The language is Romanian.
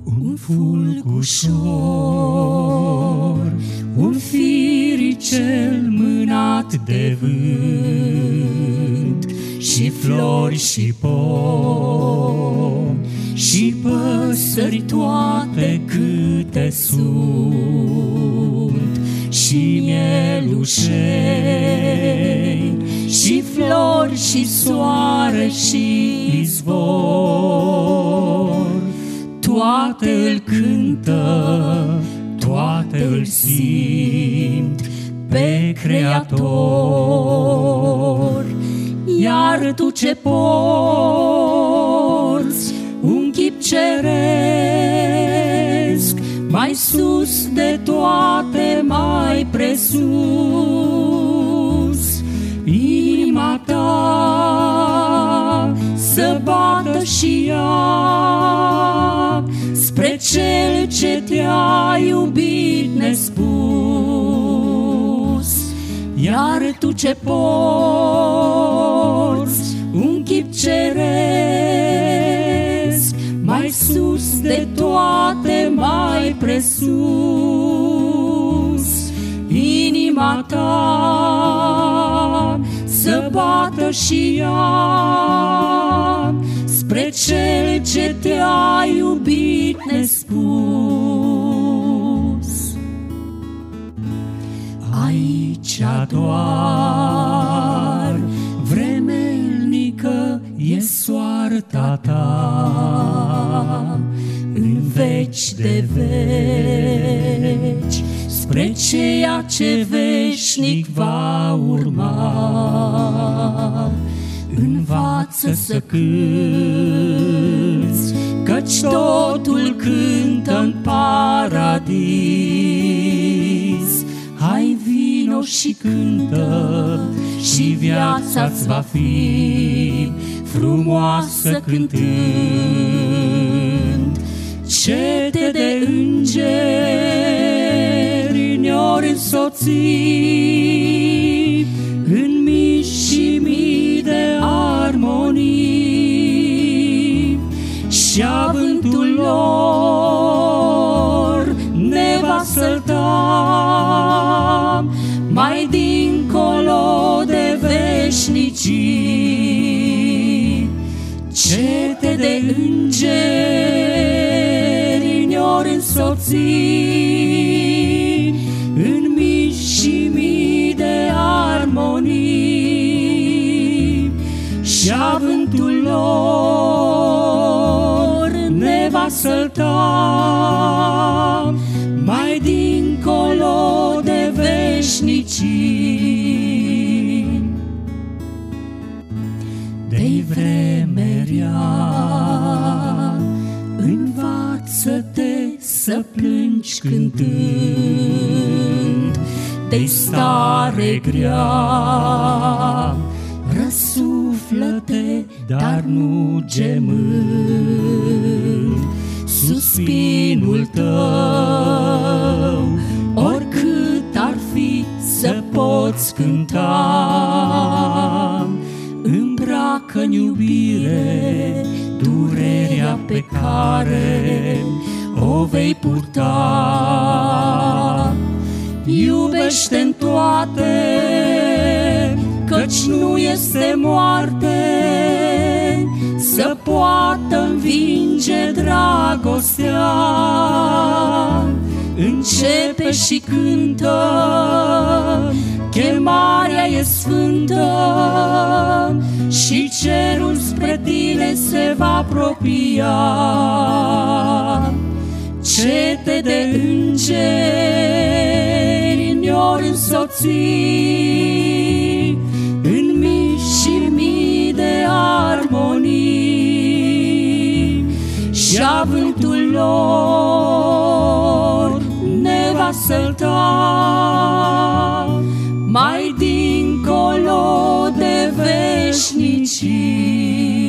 Un fulg ușor, un firicel mânat de vânt, și flori și pomi, și păsări toate câte sunt, și mielușei, și flori și soare și izvor. Toate îl cântă, toate îl simt pe Creator. Iar tu ce porți un chip ceresc, mai sus de toate, mai presus, inima ta să bată și ea spre Cel ce te-a iubit nespus. Iar tu ce porți un chip ceresc, mai sus de toate, mai presus, inima ta să bată și ea spre Cel ce te-a iubit nespus. Aici doar vremelnică e soarta ta, în veci de veci, spre ceea ce veșnic va urma. Învață să cânți, căci totul cântă în paradis. Hai, vino și cântă, și viața-ți va fi frumoasă cântând. Cete de îngeri ne-or însoți în mii și mii de armonii, și avântul lor ne va sălta mai dincolo de veșnicii. Cete de îngeri ne-or însoți în mii și mii de armonii, și avântul lor ne va sălta mai dincolo de veșnicii. De-i vremerea, învață-te să plângi cântând. De-i stare grea, răsuflă-te, dar nu gemând. Suspinul tău, oricât ar fi, să poți cânta. Îmbracă în iubire durerea pe care o vei purta. Iubește în toate, căci nu este moarte să poată învinge dragostea. Începe și cântă, chemarea e sfântă, și cerul spre tine se va apropia. Cete de îngeri ne-or însoți în mii și mii de armonii, și avântul lor ne va sălta mai dincolo de veșnicii.